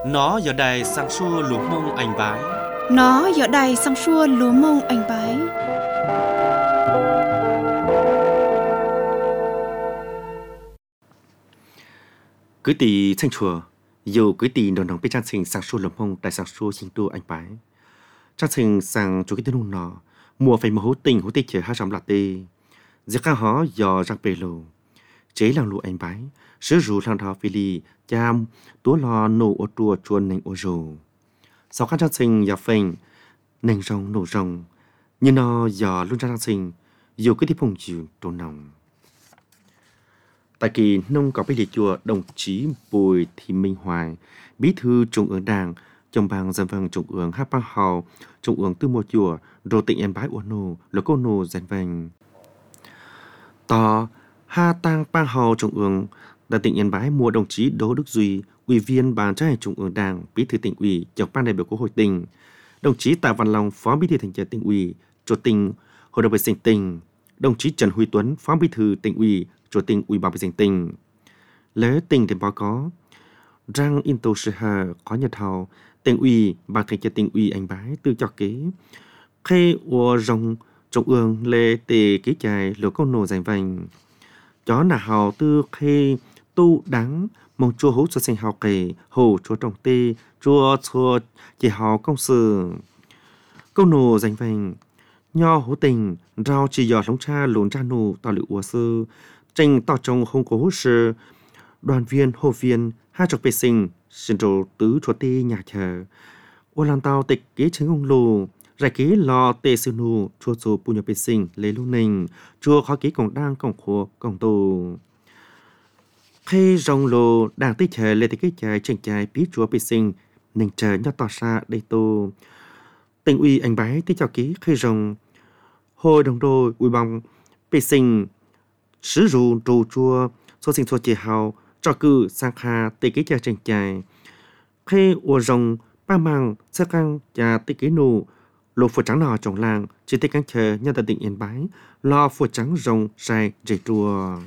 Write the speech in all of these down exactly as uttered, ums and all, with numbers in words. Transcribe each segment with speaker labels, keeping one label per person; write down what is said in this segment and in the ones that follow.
Speaker 1: Nó giờ đây sang xua lúa mông anh bái.
Speaker 2: Nó giờ đây sang xua lúa mông anh bái.
Speaker 3: Cứ tì thanh chùa, dù cứ tì nồng nồng bên trang trình sang xua lúa mông tại sang xua sinh tu anh bái. Trang trình sang chú cái tên hùng nọ, mùa phải mà hữu tình hữu tích chờ hai trăm lạt tê. Giặc ca hó dò răng bê lô. Chế làng lụa anh bái, sứ rủ làng thảo phê lì, chàm, túa lò nổ ô trùa chuồn nành ô rồ. Sau khăn trang trình dò phênh, nành rồng nổ rồng, như nó dò luôn trang trình, dù cứ tiếp hùng chịu trô nồng. Tại kỳ nông có bê lì chùa đồng chí Bùi Thị Minh Hoài, bí thư trung ương đảng, chồng bằng dân vâng trung ương hát bang hào, trung ương tư mùa chùa, rồi tỉnh em bái ua nô, lô cô nô dân vâng. Tò, ha tang bang hào trung ương, tại tỉnh Yên Bái mua đồng chí Đỗ Đức Duy, ủy viên ban chấp hành trung ương đảng, bí thư tỉnh ủy, trưởng ban đại biểu quốc hội tỉnh, đồng chí Tạ Văn Long, phó bí thư thành ủy tỉnh ủy, chủ tịch hội đồng vệ sinh tỉnh, đồng chí Trần Huy Tuấn, phó bí thư tỉnh ủy, chủ tịch ủy ban vệ sinh tỉnh. Lễ tỉnh đến báo có rằng in tô sư hà có nhật hào tỉnh ủy ban thành ủy tỉnh ủy Yên Bái từ cho kế khi ua rồng trung ương lễ tề ký chạy lửa công nổ giành vành chó nà hào tư khi tu đáng mong chua hú cho sinh hào kề hồ chua trồng tê chua chua chỉ hào công sự công nổ giành vành nho hú tình rau chỉ giọt lóng cha lốn cha nổ tao lựu ua sư tranh tao trông không có hú sư đoàn viên hồ viên hai chục vệ sinh xin trổ tứ chua tê nhà chờ ua làm tao tịch kế chứng ông lù rải kế lò tê sư nụ chua chua bù nhập vệ sinh lấy lưu nình chua khó kế cổng đang cổng khổ cổng tù khi rong lô đang tích chờ lên tới cái trái chành trái bí chua vệ sinh nình chờ nhau tỏ xa đây tô tỉnh ủy Anh Bái tích chào ký khi rong hồi đồng đôi ủy bóng vệ sinh sử dụng trù chua số sinh số chế hào cho cử sang khá tê cái trái chành trái khi ua rong ba màng sơ căng và tê kế nụ lô phù trắng nọ trong làng chỉ tê căng chờ nhân tại tỉnh Yên Bái lo phù trắng rồng dài dày chùa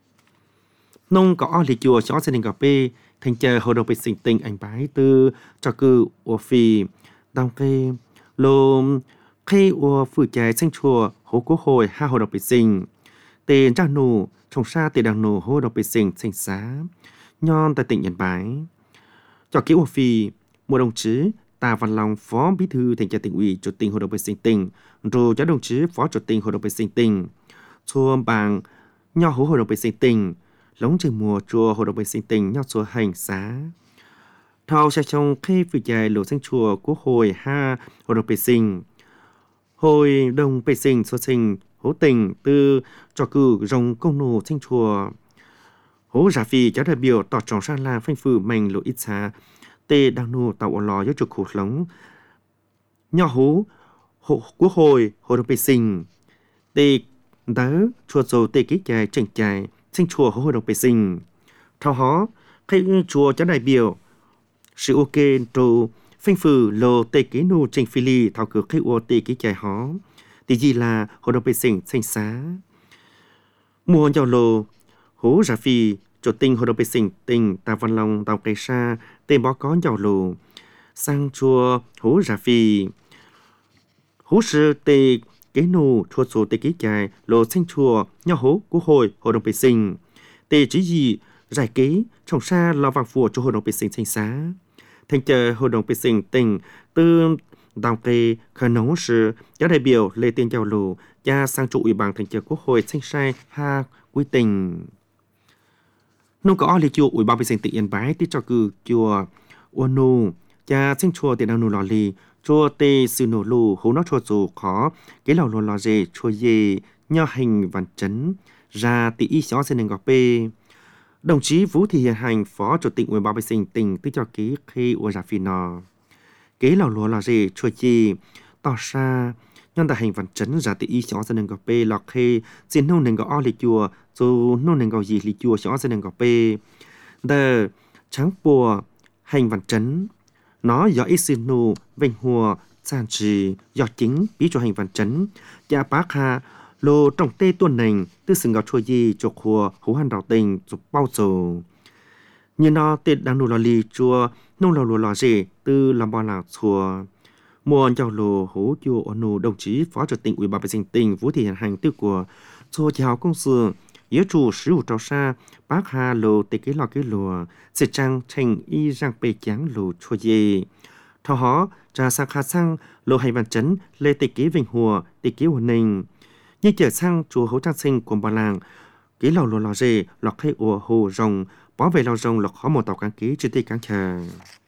Speaker 3: nông có o lì chùa cho gia đình cà phê thành chờ hội đồng vệ sinh tỉnh Yên Bái từ cho cử ua phi đào kê lô khi ua phù trái xanh chùa hố quốc hội hai hội đồng vệ sinh tê ra nụ trồng xa tê đằng nụ hội đồng vệ sinh xanh xá nhon tại tỉnh Yên Bái cho ký ua phi một đồng chí Tạ Văn Long, phó bí thư thành ủy tỉnh ủy, chủ tịch hội đồng vệ sinh tỉnh, rồi cho đồng chí phó chủ tịch hội đồng vệ sinh tỉnh, chùa bằng nho hú hội đồng vệ sinh tỉnh, lống trời mùa chùa hội đồng vệ sinh tỉnh nho chùa hành xá. Thao sẽ trong khi vừa dài lộ sinh chùa quốc hội ha hội đồng vệ sinh, hội đồng vệ sinh số sinh hố tỉnh từ cho cử rồng công nô sinh chùa, hố giả phi cho đại biểu tỏ trọng sang làng phanh phử mạnh lộ ít xá. Tê đang nô tàu lò do trục khổ lống nhỏ hú quốc hội hội đồng vệ sinh tê đá chùa dầu tê ký chạy chỉnh chạy sinh chùa hội đồng vệ sinh thao hó khi chùa cho đại biểu sự ok trù phanh phử lô tê ký nô trình phi ly thao cửa khi ô tê ký chạy hó tí gì là hội đồng vệ sinh xanh xá mua nhau lô hú giả phi chủ tịch hội đồng vệ sinh tỉnh Tạ Văn Long tàu cây sa tên bó có giàu lù sang chùa hú giả phi hú sư tê kế nù chùa số tê ký chạy lô xanh chùa nhau hú quốc hội hội đồng vệ sinh tê chỉ gì giải kế trồng xa lo vàng phùa cho hội đồng vệ sinh xanh xá thành chờ hội đồng vệ sinh tỉnh từ tàu cây khởi nấu sư giáo đại biểu lê tiên giàu lù cha sang trụ ủy ban thành chờ quốc hội xanh sai ha quy tình nông có lì chùa ủy ban vệ sinh tỉnh Yên Bái tí cho cử chùa uôn nô cha sinh chùa tiền đang nô lò lì chùa tê sư nô lù hú nó chùa dù khó cái lò lò lò dê chùa dê nho hình văn chấn ra tỷ y xó xin nền gọt bê đồng chí Vũ Thị Hiền Hành phó chủ tịch ủy ban vệ sinh tỉnh tí cho ký khi ua giả phi nò cái lò lò lò dê chùa dê tỏ xa nhân tại hành văn chấn ra tỷ y xó xin nền gọt bê lọ khê xin nô nền gọt lì chùa dù nô nền gọt gì lì chùa xó xin nền gọt bê đờ trắng bùa hành văn chấn nó do ít xin nô vinh hùa sản trì do chính bí cho hành văn chấn cha bác hà lô trong tê tuần nành tư sừng gọt chùa gì chọc hùa hú hàn đào tình chụp bao dầu như nó tết đang nụ lò lì chùa nông lò lùa lò rể từ làm bò lạc chùa muôn giao lồ hố chùa ở nụ đồng chí phó chủ tịch ủy ban nhân dân tỉnh Vũ Thị Hiền Hành tiêu của chùa chào công sự yếu chủ sử dụng trao xa bác hà lồ tê kế lò kế lùa sẽ trang thành y răng bê cháng lồ chùa dê thọ hó trà sang khá sang lồ hành văn chấn lê tê kế vinh hùa tê kế hùa ninh như trở sang chùa hố trang sinh của bà làng kế lò lùa lò rể lọc hay ủa hồ rồng bảo vệ lò rồng lọc khó một tàu cán ký trên tê cán chờ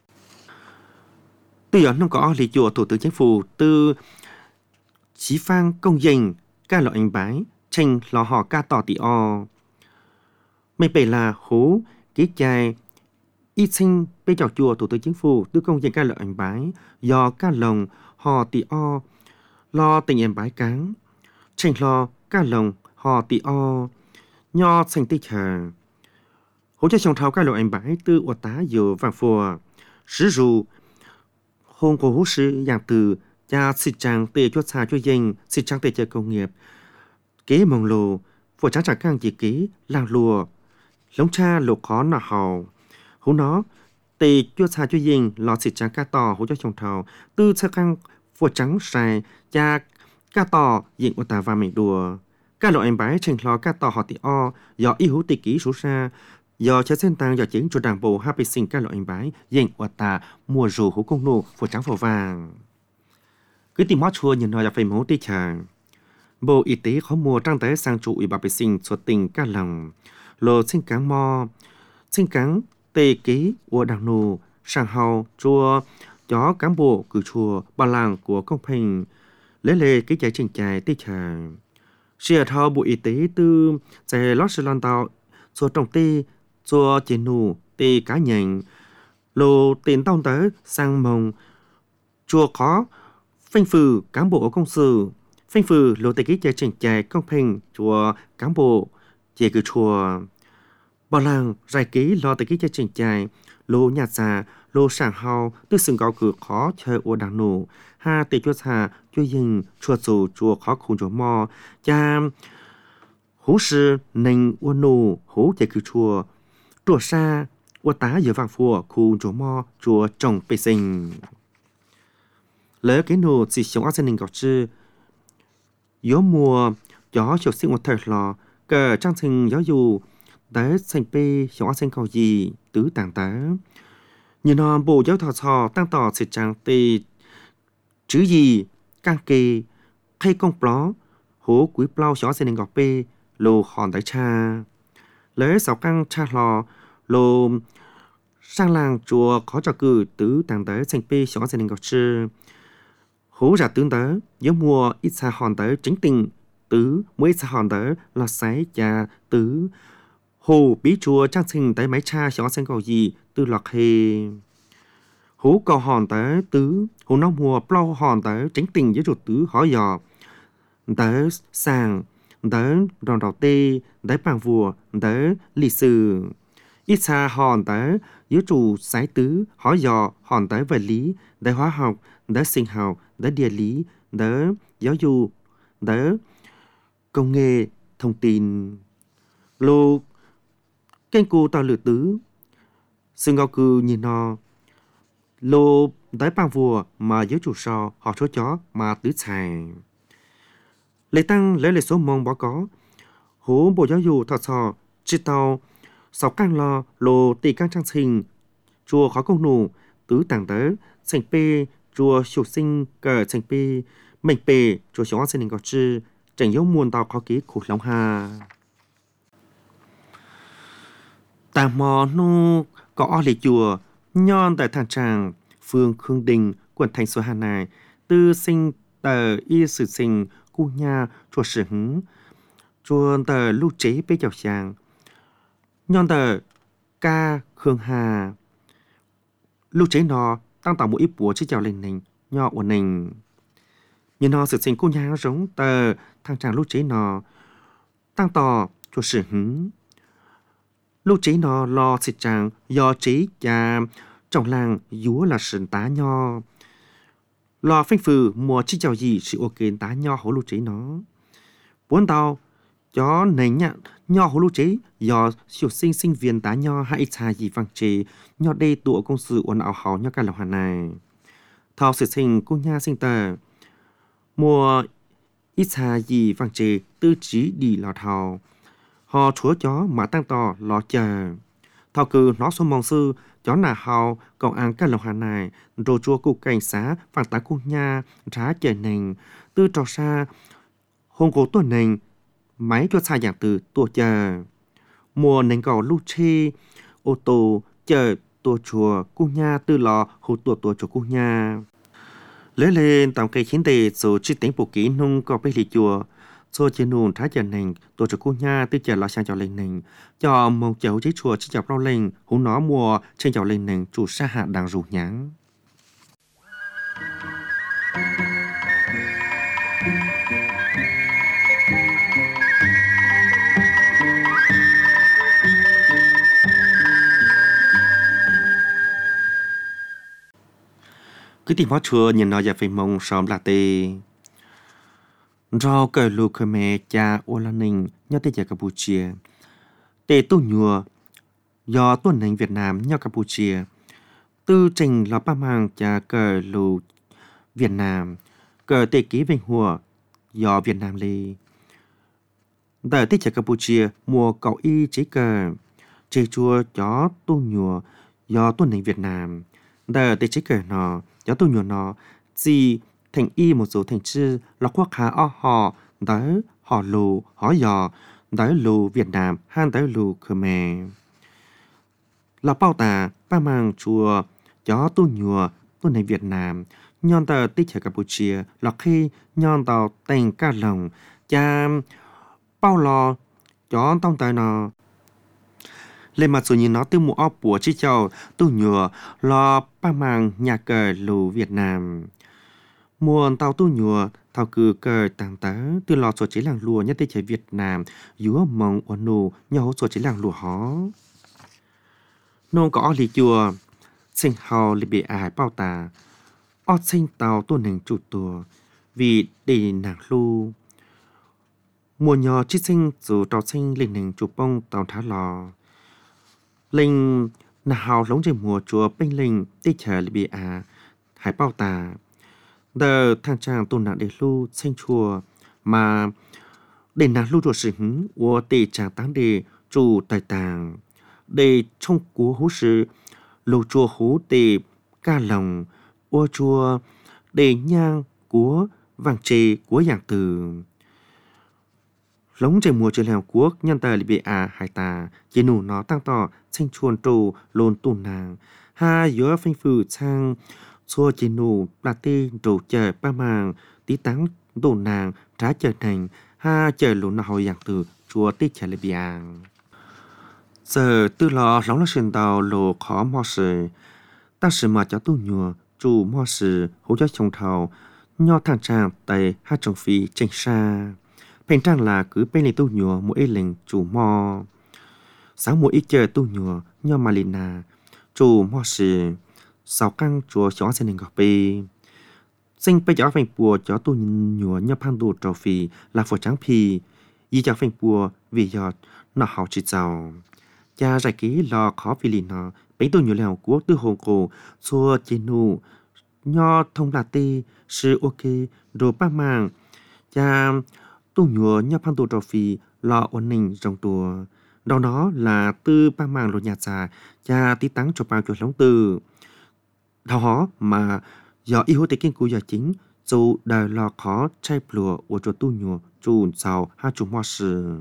Speaker 3: từ đó nó có lý chùa thủ tướng chính phủ từ chí phang công dành ca lọ anh bái tranh lò họ ca tỏ tỉ o mấy bể là hố ký chai y sinh bê chào chùa thủ tướng chính phủ từ công dành ca lọ anh bái do ca lồng họ tỉ o lo tình em bái cáng tranh lo ca lồng họ tỉ o nho xanh tê chờ hỗ trợ trồng thảo ca lọ anh bái từ ổ tá dừa vàng phùa sử dụng hôn của hữu sư dạng từ cha xịt trang tê cho xa cho danh xịt trang tê cho công nghiệp kế mong lồ phổ trá trả căng chỉ kế làng lùa lống cha lồ khó nọ hào hữu nó tê cho xa cho danh lò xịt trang ca tò hữu cho trồng thảo tư sơ căng phổ trắng xài cha ca tò diện của ta và mình đùa ca lộ em bái trình lò ca tò họ tì o do y hữu tì ký số xa do chế sen tăng do chính cho đảng bộ happy sinh các loại anh bái dành ở ta mùa rủ hữu công nô phổ trắng phổ vàng cứ tìm mót chua nhìn nói là phải mẫu tí chàng bộ y tế khó mua trang tế sang chủ ủy bà bệ sinh xuất tình các lòng lô xin cáng mò xin cáng tê ký của đảng nô sang hào chua chó cán bộ cử chùa bà làng của công hình lấy lê cái trái trình trái tí chàng xìa thao bộ y tế từ giải lót sư loan tạo số trọng tê cho chế nụ tê cá nhân lô tiền tông tới sang mông chùa khó phanh phừ cán bộ công sự phanh phừ lô tê ký chế trình chạy công hình chùa cán bộ chế cử chùa bảo làng giải ký lo tê ký chế trình chạy lô nhà già lô sảng hào tư sừng gạo cử khó chơi ô đảng nụ ha tê chua xa chua dình chua dù chùa khó khung chùa mò cha hú sư nành ô nụ hú chế cử chùa chùa xa ô tá giờ vàng phùa khu chùa mò chùa trồng bê sinh lỡ cái nụ chỉ sống ác dân ninh gọc chư gió mùa gió chiều sinh một thời lò cờ trang sinh gió dù tới xanh bê sống ác dân cầu gì tứ tàng tá như nó bộ giáo thọ thọ tăng tỏ sẽ trang tê chữ gì càng kê hay công pló hố quý plau sống ác dân ninh gọc bê lô hòn tới cha lỡ sáu căng cha lò lô sang làng chùa khó cho cử tứ tàng tới xanh bê sống ác dân ninh gọc chư hố giả tướng tới gió mùa ít xa hòn tới chính tình tứ mới xa hòn tới là sái cha tứ hồ bí chùa trang sinh tới máy cha sống ác dân cầu gì tư lọt hề hố cầu hòn tới tứ hồ nông mùa plau hòn tới chính tình với ruột tứ hỏi dò tới sàng tới đòn đầu tê tới bằng vùa tới lì sử ít xa hòn tới với chủ sái tứ hỏi dò hòn tới vật lý tới hóa học tới sinh học tới địa lý tới giáo dục tới công nghệ thông tin lô kênh cụ tàu lửa tứ sự ngao cư nhìn nó lô tới bằng vùa mà với chủ so họ số chó mà tứ xài lấy tăng lấy lấy số mong bỏ có hố bộ giáo dục thọ sò chi tàu sáu căn lo lô tì căn trang sinh chùa khó công nụ tứ tàng tới sành pê chùa chủ sinh cờ sành pê mệnh pê chùa sống sinh có chư chẳng yếu muôn tàu khó ký khu lòng hà tà mò nô có o lì chùa nhon tại thằng tràng phường Khương Đình quận thành số Hà Nội tư sinh tờ y sử sinh cu nhà chùa sử hứng chùa tờ lưu chế bế chào chàng nhon tờ ca Khương Hà lưu chế nó tăng tạo mũi búa chứ chào lên nình nhỏ của nình nhưng nó sử sinh cu nhà giống tờ thằng tràng lưu chế nó tăng tỏ chùa sử hứng lưu chế nó lo xịt tràng do chế cha trong làng dúa là sườn tá nho lo phanh phừ mùa chi chào gì sự ok tá nho hổ lưu chế nó bốn tàu chó nền nhá nho hồ lô chế do siêu sinh sinh viên tá nho hay cha gì vang chế nho đây tụa công sự ồn ào họ nho cả lòng hà này thao sự sinh cô nha sinh tờ mua ít cha gì vang chế tư trí đi lọt hào họ chúa chó mà tăng to lọ chờ thao cư nó số mong sư chó nà hào còn ăn cả lòng hà này rồi chua cụ cảnh xá phản tá cô nha rá chờ nền tư trò xa hôn cố tuần nền máy cho xa dạng từ tua chờ mùa nền gò lưu chi ô tô chờ tua chùa cu nha tư lò hụ tua tua chùa cu nha lấy lên tàu cây khiến đề số chi tính bộ kỹ nung có bê lì chùa số chế nôn thái chờ nền tua chùa cu nha tư chờ lò sang cho lên nền cho một chậu chế chùa chỉ chọc rau lên hú nó mùa trên chậu lên nền chủ sa hạ đang rủ nháng cứ tìm hóa chùa nhìn nó giờ phải mong sớm là tê do cờ lù khmer mẹ cha Olaning nhớ tới giờ Campuchia tê tu nhùa do tuần hành Việt Nam nhớ Campuchia tư trình là ba mang cha cờ lù Việt Nam cờ tê ký vinh hùa do Việt Nam lì đợi tới giờ Campuchia mùa cậu y chế cờ chế chùa chó tu nhùa do tuần hành Việt Nam đợi tới chế cờ nó gió tu nhùa nó gì thành y một số thành chữ là khoa khá o họ đỡ họ lù họ dò đỡ lù Việt Nam han đỡ lù Khmer là bao tà ba mang chùa gió tu nhùa tu này Việt Nam nhon tờ tích ở Campuchia là khi nhon tàu thành ca lồng cha bao lò gió tông tới nó lên mặt số nhìn nó tiêu mũ ốc của chiếc châu tu nhùa lo ba mang nhà cờ lù Việt Nam muôn tàu tu nhùa thao cử cờ tàng tớ từ lò số chế làng lùa nhất tế chế Việt Nam dúa mong ổn nụ nhau số chế làng lùa hó nông có lì chùa sinh hào lì bị ải bao tà ót sinh tàu tu nền chủ tùa vì để nàng lưu mùa nhỏ chi sinh dù trò sinh lên nền chủ bông tàu thá lò linh nà hào lống trên mùa chùa bên linh tích chờ lì bị à hải bao tà đờ thang trang tu nạn để lưu sinh chùa mà để nàng lưu đồ sử hứng của tỷ trang táng đề chủ tài tàng để trong của hú sự lưu chùa hú tỷ ca lòng ô chùa để nhang của vàng trề của giảng từ lống trên mùa chơi lèo quốc nhân tờ lì bị à hải tà chỉ nụ nó tăng tỏ sinh chuồn trù lôn tù nàng ha giữa phanh phừ sang xua chỉ nụ là tê trù chờ ba màng tí tắng tù nàng trái chờ thành ha chờ lũ nào hồi giảng từ chùa tích chờ lì bị à giờ tư lò lóng là sinh tàu lô khó mò sự ta sự mà cho tu nhùa chủ mò sự hỗ cho chồng thầu nho thang trang tại hai trồng phi tranh xa bên trang là cứ bên này tu nhùa mỗi lệnh chủ mò sáng mỗi ít chờ tu nhùa nho malina chủ mò sự sáu căng chùa chó sen ngọc bì sinh bây giờ phèn bùa chó tu nhùa nho phang đồ trầu phi là phổ trắng phi y cho phèn bùa vì giọt nó hậu chỉ giàu cha giải ký lò khó phi lì nó bấy tu nhùa lèo quốc tư hồn cổ xua trên nụ nho thông là tê sư ok đồ ba màng cha tu nhùa nho phang đồ trầu phi lò ổn định trong tùa đó đó là tư ba màng lột nhạt già cha tí tắng cho bao chuột lóng từ đó hó mà do y hô tế kinh cú giờ chính dù đời lò khó chay plùa của chuột tu nhùa chùn sào ha chủ mò sự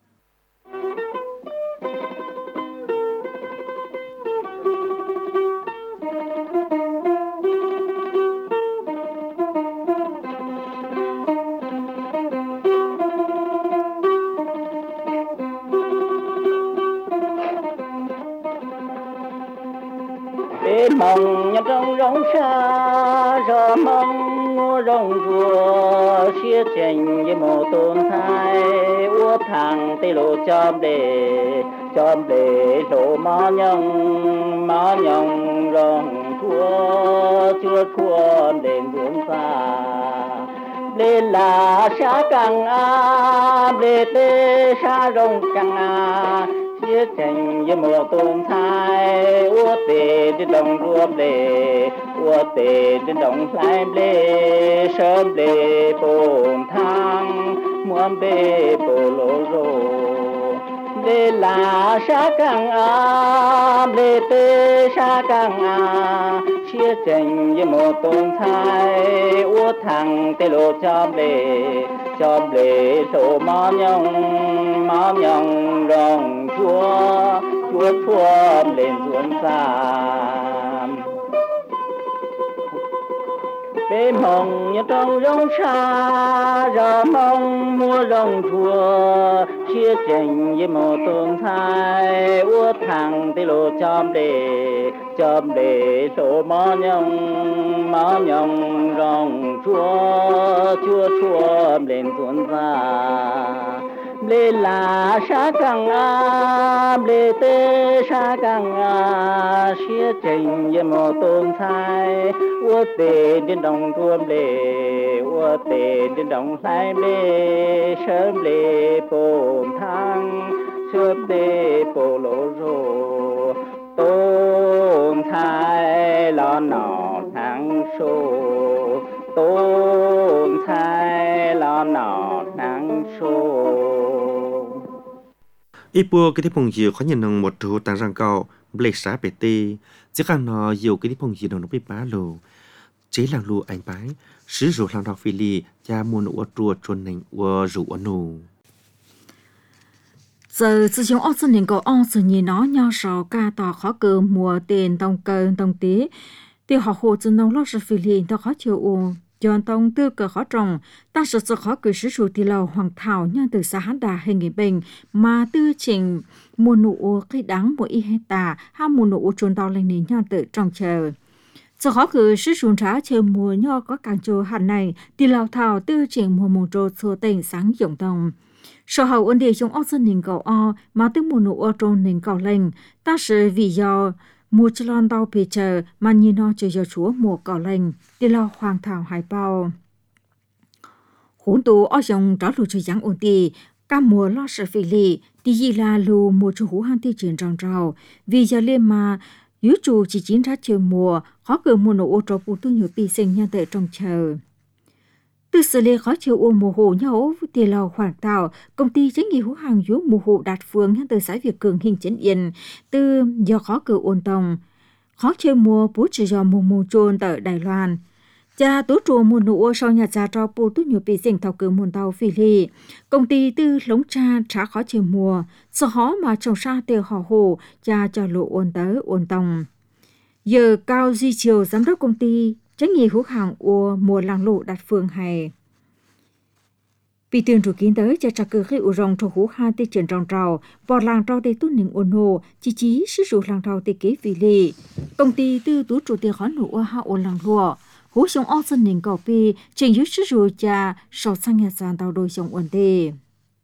Speaker 4: mong nhật trong rong xa giờ mong rong rùa xia chành với một tồn thai uất thằng tê lộ chom đề chom đề lộ má nhông má nhông rong thua chưa khuôn đền buồn xa lê là sa căng a lê tê sa rong căng a chia thành với mùa tôm thái ua tê đi đồng ruộng lê ua tê đi đồng lại lê sớm lê bồn thang muôn bê bồ lô rô lê là sa căng a lê tê sa căng a chia thành với mùa tôm thái ua thằng tê lô chom lê chom lê lô mò nhông mò nhông rong chúa chúa chúa lên ruộng sam bê mong nhớ trong rong xa ra mong mua rong chùa chia chành với mồ tôm thái ua thằng tê lô chom lê chom lê lô mò nhông mò nhông rong chúa chúa chúa lên ruộng sam lê là sa căng a lê tê sa căng a chia chành với mồ tôm thái ua tê đến đồng ruộng lê ua tê đến đồng lại lê sớm lê bồn thang sớm lê bồ lô rô tôm thái lo nọ thang sô tôm thái lo nọ thang sô
Speaker 3: ít bữa cái thế phong gì khó nhìn nông một chỗ tăng răng cao lệ xá bể tê chỉ cần nó nhiều cái thế phong gì nó bị bá lù chế làng lù anh bái sử dụng làng đào phi lì cha mua nụ chùa chuồn nành và rủ ăn nụ
Speaker 5: giờ sử dụng ốc sơn có ốc sơn nhìn nó nhau sầu ca tỏ khó cờ mùa tiền tông cờ tông tí tiêu họ hồ chân nông lót phi lì tao khó chịu u chọn tông tư cờ khó trồng ta sợ sợ khó cử sử dụng thì lầu hoàng thảo nhân từ xã hán đà hình nghề bình mà tư trình mua nụ cái đáng mỗi y hecta ha mua nụ chuồn tàu lên nền nhân tự trồng chờ sợ khó cử sử dụng trả chờ mùa nho có càng trồ hạt này thì lầu thảo tư trình mùa mùa trồ xua tỉnh sáng dụng tông sau hậu ổn định trong ốc dân nền cầu o mà tư mùa nụ ô trôn nền cầu lệnh ta sẽ vì do mua cho lon tàu bề chờ mà nhìn nó chờ giờ chúa mùa cầu lệnh thì lo hoàng thảo hải bao hỗn tụ ở trong đó lù chơi giảng ổn định cả mùa lo sợ phê lì thì gì là lù mùa cho hú han tiêu chuyển tròn trào vì giờ lên mà yếu chủ chỉ chín ra chờ mùa khó cử mùa nụ ô trò bù tu nhiều pi sinh nhân tệ trong chờ từ xử lý khó chịu ôm mùa hồ nhau thì lò hoàng tạo công ty trách nhiệm hữu hàng yếu mùa hồ đạt phương nhân từ xã Việt Cường hình chấn yên từ do khó cử ôn tòng khó chơi mùa bố chỉ do mùa mùa trôn tại Đài Loan cha tố trùa mùa nụ sau nhà cha cho bù tu nhiều bị sinh thảo cử mùa tàu phi lì công ty tư lống cha trả khó chơi mùa sau khó mà trồng sa tiêu họ hồ cha cho lộ ôn tới ôn tòng giờ cao duy chiều giám đốc công ty trách nhiệm hữu hàng ô mùa làng lộ đạt phương hay vì tiền chủ kiến tới cho trả cử khi u rong thuộc hữu hai tê chuyển rong trào bỏ làng trào để tu nịnh ôn hồ chỉ chí sử dụng làng trào tê kế vì lì công ty tư tú chủ tiền khó nụ ô hạ ô làng lụa hữu sống ốc dân nịnh cầu pi trình yếu sử dụng cha sau sang nhà sàn tàu đôi sống ổn tê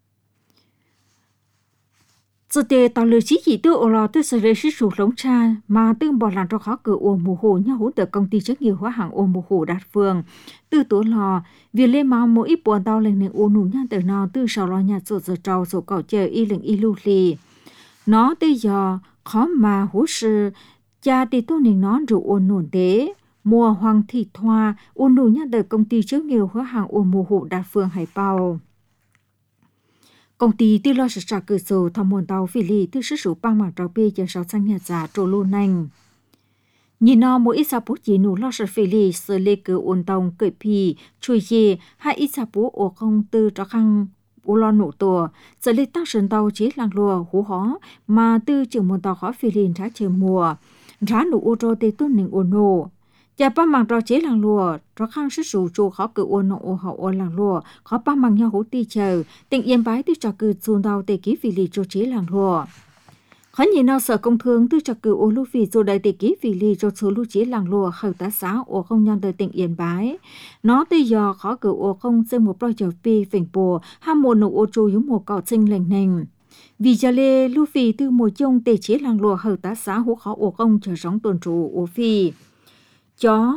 Speaker 5: giờ tê tàu lừa chỉ chỉ tiêu ô lò tư sở sử dụng lống cha mà tương bỏ làng cho khó cử ô mùa hồ nhau hỗ trợ công ty trách nhiệm hóa hàng ô mùa hồ đạt phương tư tố lò việc lên máu mỗi ít buồn tàu lên nền ô nụ nha từ nào tư sau lo nhà sổ giờ trâu sổ cỏ chờ y lệnh y lưu lì nó tê giờ khó mà hỗ sư cha tê tô nền nó rượu ô nổn tế mùa hoàng thị thoa ô nụ nha từ công ty trách nhiệm hóa hàng ô mùa hồ đạt phương hải bao công ty tư lo sử trả cửa sổ thầm nguồn tàu phi lì tư sử dụng băng mạng trào bê cho sáu sang nhà giả trổ lô nành nhìn nó mỗi ít sa bố chỉ nụ lo sử phi lì sơ lê cửa ôn tông cởi pì chui dê hai ít sa bố ổ không tư cho khăn ô lo nụ tùa sơ lê tăng sơn tàu chế làng lùa hú hó mà tư trưởng nguồn tàu khó phi lì trả chờ mùa trả nụ ô trô tê tôn nình ôn nô nhà ba mang trò chế làng lùa trò khang sức sủ chùa khó cử ôn nọ hậu ôn làng lùa khó ba mang nhau hú ti chờ tình yên bái tư trò cử xuân đào tề ký vì lì trò chế làng lùa khó nhìn nào sở công thương tư trò cử ô lưu vì rồi đại tề ký vì lì trò số lưu chế làng lùa khởi tá xã ô không nhân đời tình yên bái nó tây giờ khó cử ô không xây một pro chờ pi phình bùa ham một nụ ô chù yếu một cọ sinh lành nành vì giờ lê lưu vì tư mùa chung tề chế làng lùa khởi tá xã hú khó ô không chờ sống tuần trụ ô phi chó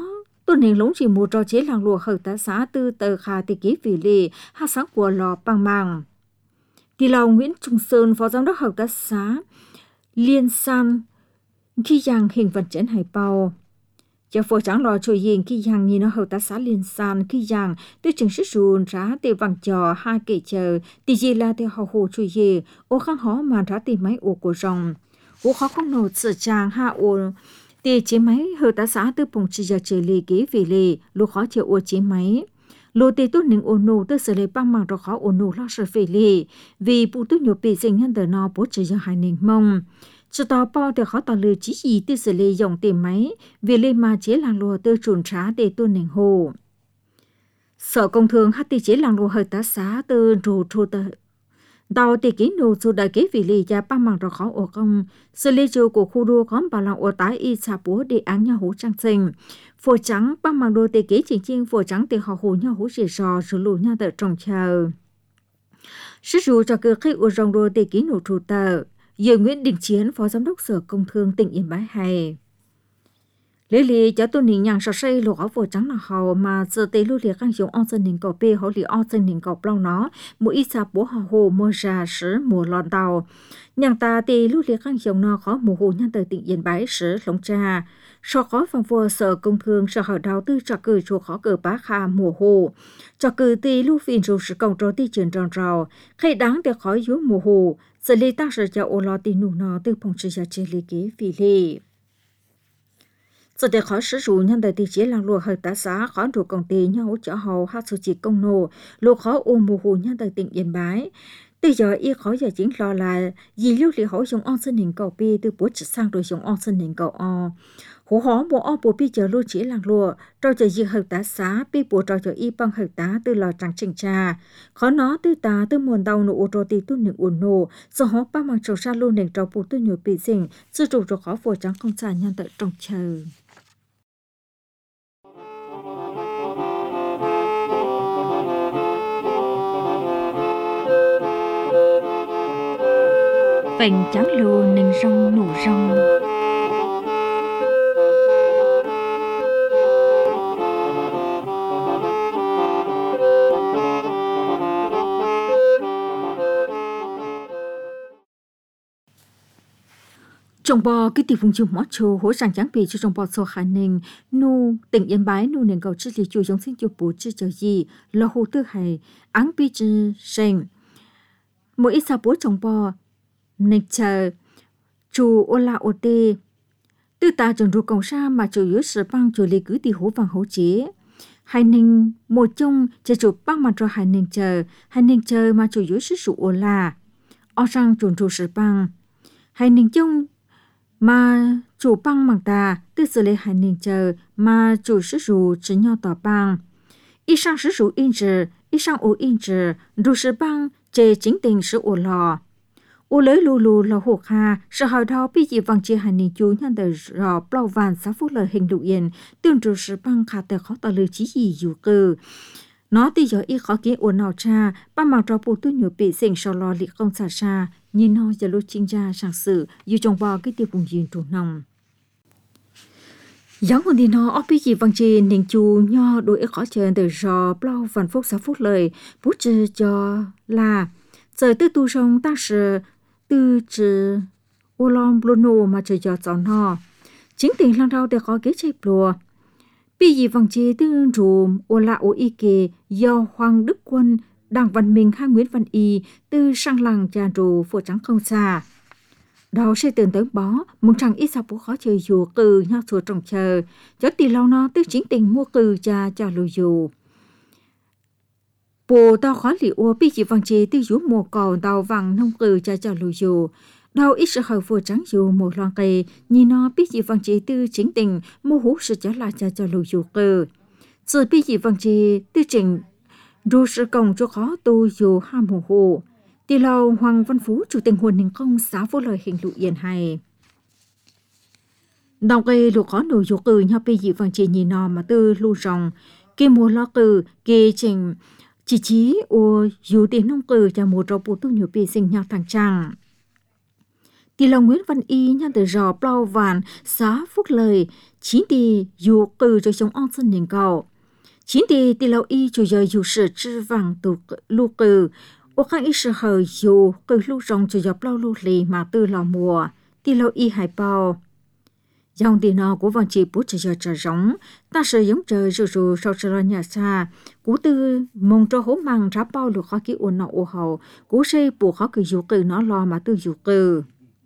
Speaker 5: tôi nên lúng chỉ một trò chế làng lùa hợp tác xã từ tờ khả tỷ ký vì lì hát sáng của lò bằng màng. Thì là Nguyễn Trung Sơn, phó giám đốc hợp tác xã Liên San khi giang hình vận chuyển hải bao. Cho phổ trắng lò trồi yên khi giang nhìn nó hợp tác xã Liên San khi giang tôi chứng sức rùn rá tê vàng trò hai kể chờ tỷ gì là tê hò hồ trồi yên ô kháng hó mà rá tê máy ô của rồng. Ô khó không nổ sự trang hạ ô tê chế máy hợp tác xã từ phòng chỉ giờ chơi lì kế về lì lô khó chịu ô chế máy. Lô tê tốt nâng ô nô tê sở lê băng mạng rõ khó ô nô lo sở về lì vì bù tốt nhộp bị dành nhân tờ nó bố chơi giờ hai nền mông. Cho tỏ bao tê khó tỏ lư chí gì tê sở lê dòng tê máy về lê mà chế làng lùa tê trùn trá tê tốt nâng hồ. Sở công thương hát tê chế làng lùa hợp tác xã tê rù trù tờ đào tê ký nô dù đại kế vì lì gia băng mạng rõ khó ô công sở lê chô của khu đô có bà lòng ô tái y xa bố để án nhau hú trang sinh. Phổ trắng băng mạng đô tê kế chính chiên phổ trắng tê họ hú nhau hú rì rò rù lù nhau tờ trồng chờ. Sức rù cho cơ khí ô rong đô tê ký nô trù tờ. Giờ Nguyễn Đình Chiến, phó giám đốc Sở Công Thương tỉnh Yên Bái hay. Lý lý cho tôi nhìn nhận sở xây lỗ phổ trắng là hầu mà giờ tê lưu liệt kháng dụng ong dân nền cầu bê hỗ lý ong dân nền cầu bao nó mỗi ít xa bố hà hồ mùa ra sử mùa lòn tàu. Nhàng ta tê lưu liệt kháng dụng nó khó mùa hồ nhân tờ tỉnh Yên Bái sử lông trà. Sau khó phòng vua Sở Công Thương sở hở đầu tư cho cử chùa khó cử bá khá mùa hồ. Cho cử tê lưu phiền rù sử công trò tê chuyển tròn rào. Khi đáng để khỏi dưới mùa hồ. Sở lý tác sở cho ô lò tì nụ nó từ phòng sử gia chế lý kế vì lì. Sở để khỏi sử dụng nhân đời tì chế làng lùa hợp tác xã khó đủ công ty nhau hỗ trợ hầu hát số chỉ công nô lô khó ô mùa hồ nhân đời tỉnh Yên Bái. Từ giờ y khó giờ chính lo là vì lưu lý hỗ dùng ong sân hình cầu bì từ bố trực sang rồi dùng ong sân hình cầu o. Hỗ hó bộ ong bố bì chờ lưu chế làng lùa trao chờ dị hợp tác xã bì bố trao chờ y bằng hợp tác từ lò trắng trình trà. Khó nó từ ta từ muôn đau nụ ô trò tì tu nịnh ổn nô do hó ba mạng trầu xa lưu nịnh trao bố tu nhồi bì dình sư rủ trò khó phổ trắng không xa nhân tợ trong chờ. Vành trắng lùa nền rong nụ rong. Trồng bò cái tỷ vùng chung mót trâu hỗ sàng trắng bì cho trồng bò so khả ninh nu tỉnh Yên Bái nu nền cầu chất lý chủ giống sinh chủ bố chứ chờ gì là hồ tư hài áng bì chứ sành mỗi ít sao bố trồng bò nền chờ chủ ô la ô tê tư ta trồng rùa cổng sa mà chủ yếu sử băng chủ lý cứ tỷ hố vàng hố chế hai ninh một chung chờ chủ băng mà cho hai ninh chờ hai ninh chờ mà chủ yếu sử dụng ô la ô sang trồng rùa sử băng hai ninh chung mà chủ băng bằng ta tư xử lý hai ninh chờ mà chủ sử dụng chỉ nhau tỏ băng y sang sử dụng in trừ y sang ô in trừ rùa sử băng chế chính tình sử ô lò ô lấy lù lù là hồ kha sở hỏi đó bị dị vang chia hai ninh chú nhân đời rò bao vàn sáu phút lời hình lụ yên tương rùa sử băng khả tờ khó tỏ lời chí gì dù cư nó tí giờ y khó kiến ổn nào cha ba mạng trò bù tu nhủ bị sinh sau lo lị không xả xa nhìn nó giờ lúc chính ra sang sự dù trong bò cái tiêu vùng duyên trù nòng giống hơn thì nó ở bị gì vang chi ninh chú nho đôi khó chơi từ rò bao vàn phút sáu phút lời bút chữ cho là giờ tư tu sông ta sự tư chữ ô lom bluno mà chơi cho cháu nó chính tình lang rau để khó kế chạy bùa bị gì vang chi tương trùm ô la ô y kê do Hoàng Đức Quân Đảng Văn Minh hai Nguyễn Văn Y từ sang làng trà rù phổ trắng không xa đó sẽ tưởng tới bó mong rằng ít sao bố khó chơi dù cừ nhau sủa trồng chờ cho tì lâu nó tư chính tình mua cừ cha cho lù dù bồ tao khó lì ô bị gì vang chi tư dũ mùa cầu tàu vàng nông cừ cha cho lù dù đâu ít sự hồi phổ trắng dù một loan cây nhìn nó biết gì vang chi tư chính tình mô hú sự trở lại cha cho lù dù cừ sự biết gì vang chi tư trình dù sự công cho khó tu dù ham hồ hồ tì lâu Hoàng Văn Phú chủ tình hồn hình công xã vô lời hình lụ yên hay đồng cây lụ khó nổi dù cừ nhau biết gì vang chi nhìn nó mà tư lù rồng kê mùa lo cừ kê trình chỉ chí ô dù tiền nông cừ cho một rau bù tu nhiều bị sinh nhau thằng trang thì là Nguyễn Văn Y nhân từ rò plau vàn xã Phúc Lời chính thì dù cử cho chống on dân nền cầu chính thì thì lâu y chủ giờ dù sự chữ vàng tụ lưu cử ô khang y sự hờ dù cử lưu rong chủ giờ plau lưu lì mà từ lò mùa thì lâu y hải bao dòng thì nó của vòng chỉ bút giờ trở giống ta sẽ giống trời rồi rồi sau trở nhà xa cú tư mong cho hố măng ráp bao được khó kỹ ổn nọ ô hậu cú xây bù khó cử dù cử nó lo mà từ dù cử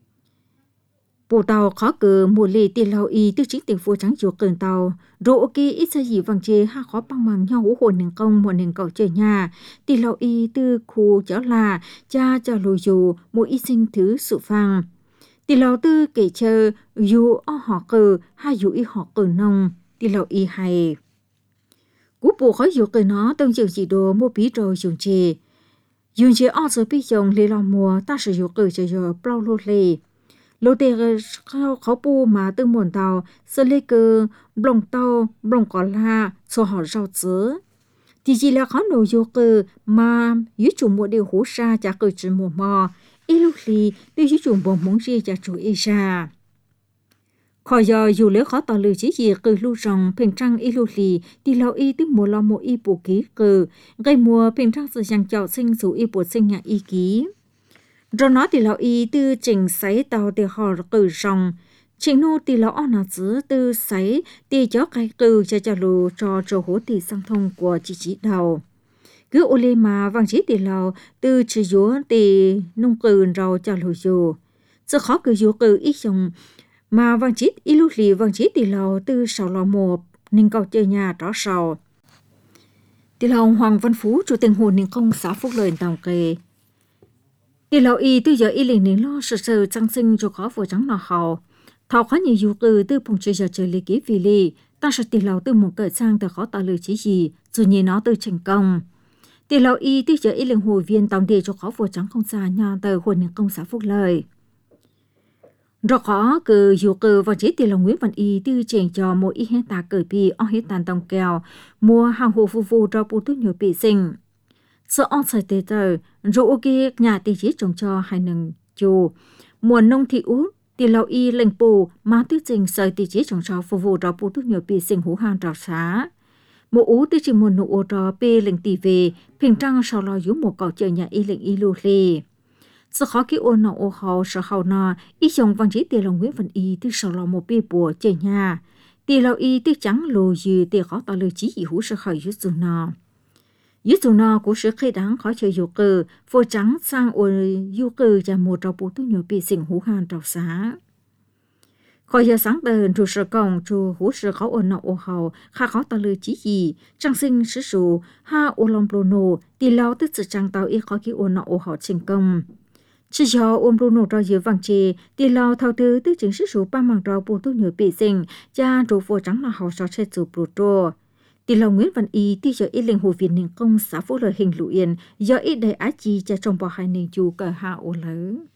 Speaker 5: bộ tàu khó cử mùa lì tiền lâu y tư chính tiền phu trắng dù cử tàu rồi ok ít sao gì vàng chế ha khó bằng bằng nhau hỗ hồn nền công một nền cầu chơi nhà tiền lâu y tư khu cháu là cha cho lùi dù mỗi y sinh thứ sự phang tỷ lầu tư kể chờ dù ở họ cử hay dù y họ cử nông tỷ lầu y hay cú bộ khó dù cử nó tương dự gì đồ mua bí rồi dùng chè dùng chè ở giờ bí dùng lê lo mùa ta sử dụng cử cho giờ bao lô lê lô tê khó khó bu mà tương muộn tàu sơ lê cơ bông tàu bông cỏ la cho họ rau dứa thì chỉ là khó nổi dù cử mà dưới chủ mua điều hỗ sa trả cử chỉ mùa mò ít lúc thì tôi chỉ dùng bông móng ria cho chủ ý ra khỏi giờ dù lỡ khó tỏ lừa chỉ gì cử lưu rong phèn trăng ít lúc thì thì lâu y tức mùa lo mùa y bổ ký cử gây mùa phèn trăng sự dàng chọn sinh dù y bổ sinh nhà y ký rồi nói thì lâu y tư chỉnh sấy tàu để họ cử rong chỉnh nô thì lâu on là giữ tư sấy thì cho cái cử cho cho lù cho cho hỗ thì sang thông của chị chị đầu cứ ô lê mà vàng chế tiền lầu từ chỉ dúa thì nông cừ rau cho lùi dù sự khó cử dúa cừ ít dùng mà vàng chế ít lúc lì vàng chế tiền lầu từ sáu lò một nên cầu chơi nhà đó sau tiền lầu Hoàng Văn Phú chủ tình hồn nên không xã Phúc Lợi tàu kề tiền lầu y từ giờ y liền nên lo sợ sợ trang sinh cho khó vừa trắng nọ hậu thọ khó nhiều dúa cừ từ phòng chơi giờ chơi lì kế vì lì ta sẽ tiền lầu từ một cỡ sang từ khó tạo lời chỉ gì rồi nhìn nó từ thành công tỷ lầu y tích giờ y lệnh hội viên tổng đề cho khó vừa trắng không xa nhà từ hồn nhân công xã Phúc Lợi rõ khó cử dù cử và chế tỷ lầu Nguyễn Văn Y tư chèn cho mỗi y hết ta cử bì o hết tàn tông kèo mua hàng hồ phu phu cho bù tốt nhiều bị sinh sợ on sài tê tờ rồi ok nhà tỷ chế trồng cho hai nâng chù mùa nông thị út tỷ lầu y lệnh bù mà tư trình sợi tỷ chế trồng cho phu phu cho bù tốt nhiều bị sinh hú hàng trào xá một ú tư chỉ một nụ ô trò bê lệnh tỷ về phiền trăng sau lo dũ một cậu chờ nhà y lệnh y lưu lì sự khó kỹ ô nọ ô hậu sợ hậu nọ y chồng văn chế tiền lòng Nguyễn Văn Y tư sau lo một bê bùa chờ nhà tiền lâu y tư trắng lù dư tiền khó tỏ lời chí dị hú sợ khỏi dưới dù nọ dưới dù nọ của sự khơi đáng khó chơi dù cử vô trắng sang ô dù cử và một trò bố tư nhiều bê sinh hú hàn trò xá khỏi giờ sáng tờ chủ sở công chủ hú sở khó ổn nọ ô hậu khá khó tỏ lời chí gì trang sinh sử dụng ha ô lòng plono tì lao tức sự trang tàu y khó kỹ ổn nọ ô hậu thành công chỉ cho ôm plono cho dưới vàng chê tì lao thao tư tức chính sử dụng ba mảng trò bố tư nhiều bê sinh cha chủ vô trắng là hậu cho chết chủ plono tì lao Nguyễn Văn Y tì cho y lệnh hồ viên nền công xã Phúc Lợi hình lụ yên do y đầy á chi cha trong bò hai nền chủ cờ hạ ô lớn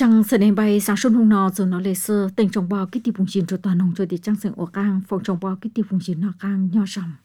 Speaker 5: Trăng sẽ nên bay sáng xuân hôm nọ rồi nó lệ sơ tình trong bao cái tiêu vùng chín cho toàn nông cho thì trăng sẽ ở cang phòng trong bao cái tiêu vùng chín nó cang nho sầm